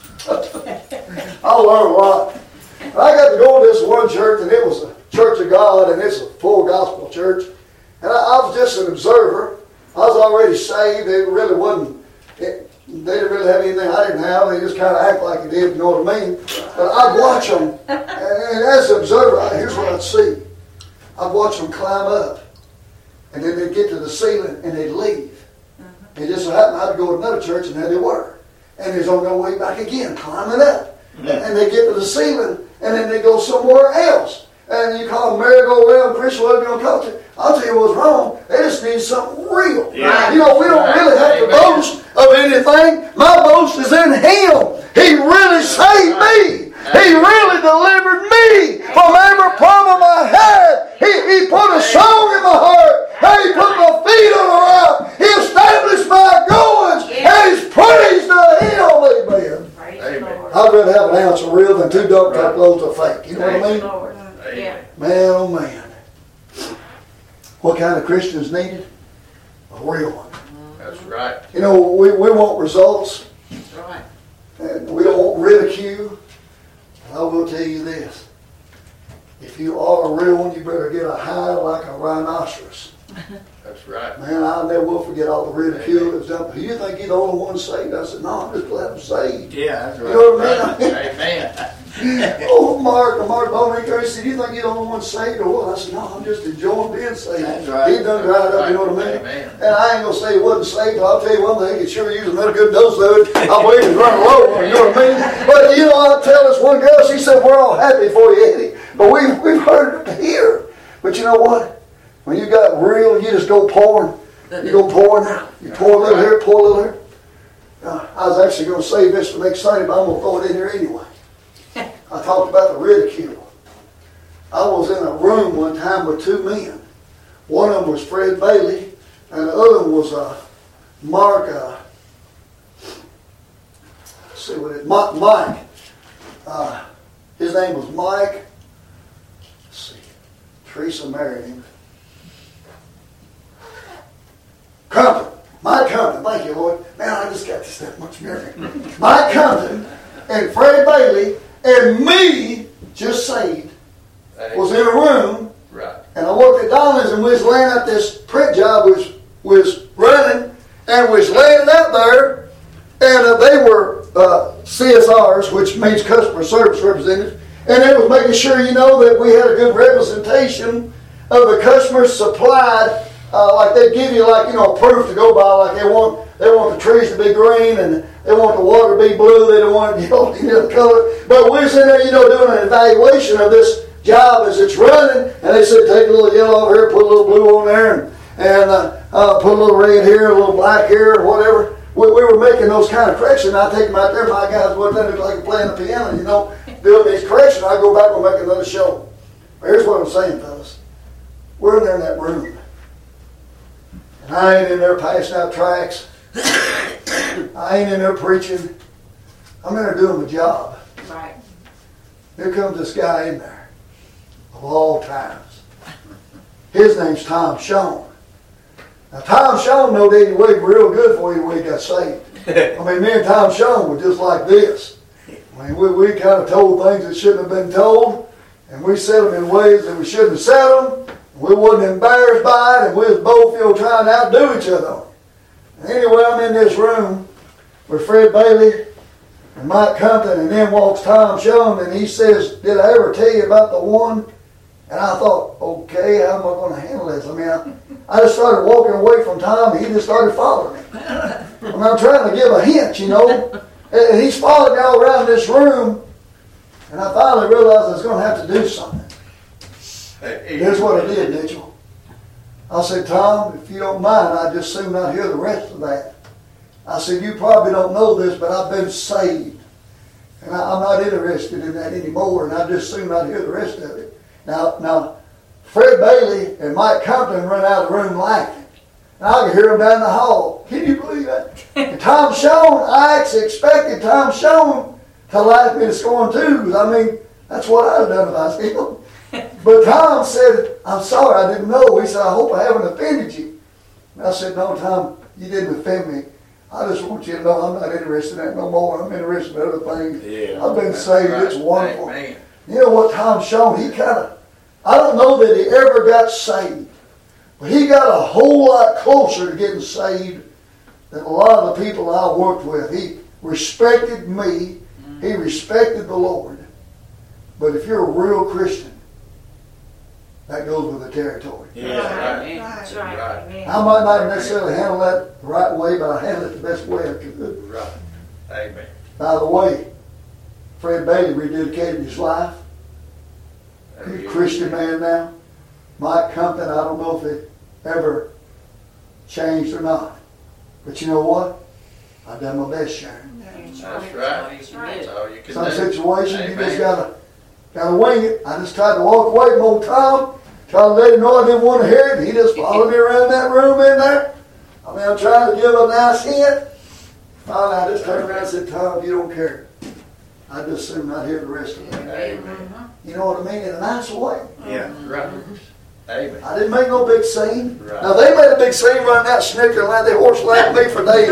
I learned a lot. And I got to go to this one church, and it was a Church of God, and it's a full gospel church. And I, I was just an observer. I was already saved. It really wasn't. It, they didn't really have anything I didn't have. They just kind of act like it did, you know what I mean? But I'd watch them, and, and as an observer, here's what I'd see. I'd watch them climb up, and then they'd get to the ceiling, and they'd leave. It just so happened I'd go to another church, and there they were. And they're on their way back again, climbing up. And, and they get to the ceiling, and then they go somewhere else. And you call them merry-go-round Christian, whatever you want to call it. I'll tell you what's wrong. They just need something real. Yeah. You know, we don't really have to Amen. boast of anything. My boast is in Him. He really saved me. He really delivered me from every problem I had. He, he put a song in my heart. And He put my feet on the rock. He established my goings. And He's praised to Him. Amen. Praise Amen. the Lord. I'd rather have an ounce of real than two dump truck loads of fake. You know what I Praise mean? the Lord. Yeah. Man, oh man. What kind of Christians needed? A real one. That's right. You know, we, we want results, That's right. and we don't want ridicule. I will tell you this. If you are a real one, you better get a hide like a rhinoceros. That's right. Man, I never will forget all the ridicule that was done. Do you think you're the only one saved? I said, no, I'm just glad I'm saved. Yeah, that's You right. know what I mean? Amen. Oh, Mark, Mark Bowman, he said, you think you're the only one saved or what? I said, no, I'm just enjoying being saved. That's right. He done dried up, you know what I mean? Amen. And I ain't going to say he wasn't saved, but I'll tell you one thing, he could sure use another good dose of it. I believe he's running low, you know what I mean? But, you know, I'll tell this one girl, she said, we're all happy for you, Eddie. But we've, we've heard it here. But you know what? When you got real, you just go pouring. You go pouring out. You pour a little here, pour a little here. Uh, I was actually going to save this for next Sunday, but I'm going to throw it in here anyway. I talked about the ridicule. I was in a room one time with two men. One of them was Fred Bailey, and the other one was uh, Mark, uh, let's see what it is, Mike. Mike. Uh, his name was Mike. Let's see. Teresa married him. Compton. Mike Compton. Thank you, Lord. Man, I just got this that much memory. Mike Compton and Fred Bailey and me, just saved, was in a room. Right. And I worked at Donald's, and we was laying out this print job was was running, and we was laying it out there, and uh, they were uh, C S Rs, which means customer service representatives, and they was making sure, you know, that we had a good representation of the customers supplied. Uh, like they give you, like, you know, proof to go by. Like they want they want the trees to be green, and they want the water to be blue. They don't want it, you know, any other color. But we're sitting there, you know, doing an evaluation of this job as it's running, and they said, take a little yellow over here, put a little blue on there, and, and uh, uh, put a little red here, a little black here, or whatever. We, we were making those kind of corrections. I take them out there, my guys, what they look like playing the piano, you know, doing these corrections. I go back and make another show. Here's what I'm saying, fellas. We're in there in that room. And I ain't in there passing out tracts. I ain't in there preaching. I'm in there doing my job. Right. Here comes this guy in there, of all times. His name's Tom Sean. Now, Tom Sean knowed Eddie Wade real good before Eddie Wade got saved. I mean, me and Tom Sean were just like this. I mean, we, we kind of told things that shouldn't have been told, and we said them in ways that we shouldn't have said them. We wasn't embarrassed by it, and we was both, you know, trying to outdo each other. And anyway, I'm in this room with Fred Bailey and Mike Compton, and then walks Tom Sean, and he says, "Did I ever tell you about the one?" And I thought, okay, how am I going to handle this? I mean, I, I just started walking away from Tom, and he just started following me. I mean, I'm trying to give a hint, you know. And he's following me all around this room, and I finally realized I was going to have to do something. Here's what I did, Mitchell. I said, "Tom, if you don't mind, I'd just soon not hear the rest of that." I said, "You probably don't know this, but I've been saved. And I, I'm not interested in that anymore, and I just soon not hear the rest of it." Now, now, Fred Bailey and Mike Compton run out of the room laughing. And I could hear them down the hall. Can you believe that? And Tom Sean, I actually expected Tom Sean to laugh me to scorn too, because I mean, that's what I'd have done if I was him. But Tom said, "I'm sorry, I didn't know." He said, "I hope I haven't offended you." And I said, "No, Tom, you didn't offend me. I just want you to know I'm not interested in that no more. I'm interested in other things. Yeah, I've been saved. right. It's wonderful." Amen. You know what Tom Sean, he kind of, I don't know that he ever got saved, but he got a whole lot closer to getting saved than a lot of the people I worked with. He respected me. He respected the Lord. But if you're a real Christian, that goes with the territory. Yeah, right. That's right. right. I might not necessarily handle that the right way, but I handle it the best way I could. Right. Amen. By the way, Fred Bailey rededicated his life. He's a Christian man now. Mike Compton, I don't know if it ever changed or not. But you know what? I've done my best, Sharon. That's right. That's right. That's all you can Some do. situation, you Amen. just gotta gotta wing it. I just tried to walk away from old Tom, tried to let him know I didn't want to hear it. He just followed me around that room in there. I mean, I'm trying to give a nice hint. Finally, I just turned around and said, "Tom, you don't care. I just assume not hear the rest of it." Amen. You know what I mean? In a nice way. Yeah, right. Amen. I didn't make no big scene. Right. Now, they made a big scene running out snickering like they horse laughed me for days.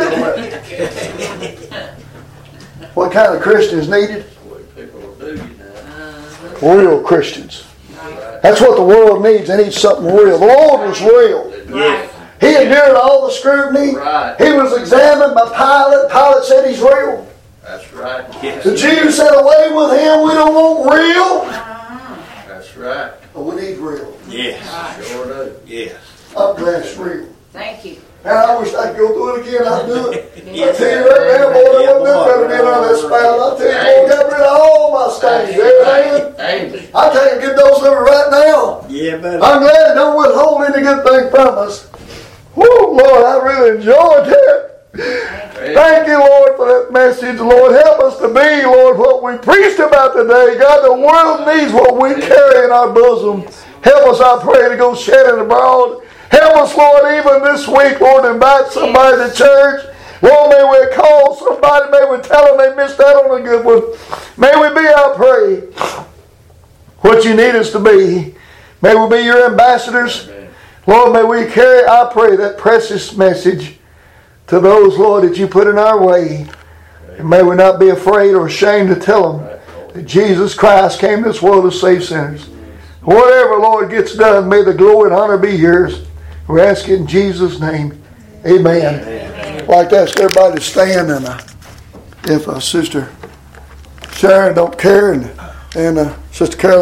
What kind of Christians needed? What people will do, you know. Real Christians. Right. That's what the world needs. They need something real. The Lord was real. Right. He endured all the scrutiny. Right. He was examined by Pilate. Pilate said he's real. That's right. The Jews said, "Away with him. We don't want real." That's right. But we need real. Yes. Sure do. Yes. I'm glad it's real. Thank you. And I wish I could go through it again. I'd do it. I tell you right now, boy, there wasn't nothing better than on that spout. I tell you, boy, got rid of all my stains. Amen. Amen. I tell you, get those over right now. Yeah, buddy. I'm glad it don't withhold any good thing from us. Whoa, Lord, I really enjoyed that. Thank you, Lord, for that message. Lord, help us to be, Lord, what we preached about today. God, the world needs what we carry in our bosom. Help us, I pray, to go shedding abroad. Help us, Lord, even this week, Lord, invite somebody to church. Lord, may we call somebody, may we tell them they missed out on a good one. May we be, I pray, what you need us to be. May we be your ambassadors. Lord, may we carry, I pray, that precious message to those, Lord, that you put in our way. And may we not be afraid or ashamed to tell them that Jesus Christ came to this world to save sinners. Whatever, Lord, gets done, may the glory and honor be yours. We ask it in Jesus' name. Amen. Amen. I'd like to ask everybody to stand, and uh, if uh, Sister Sharon don't care, and, and uh, Sister Carol.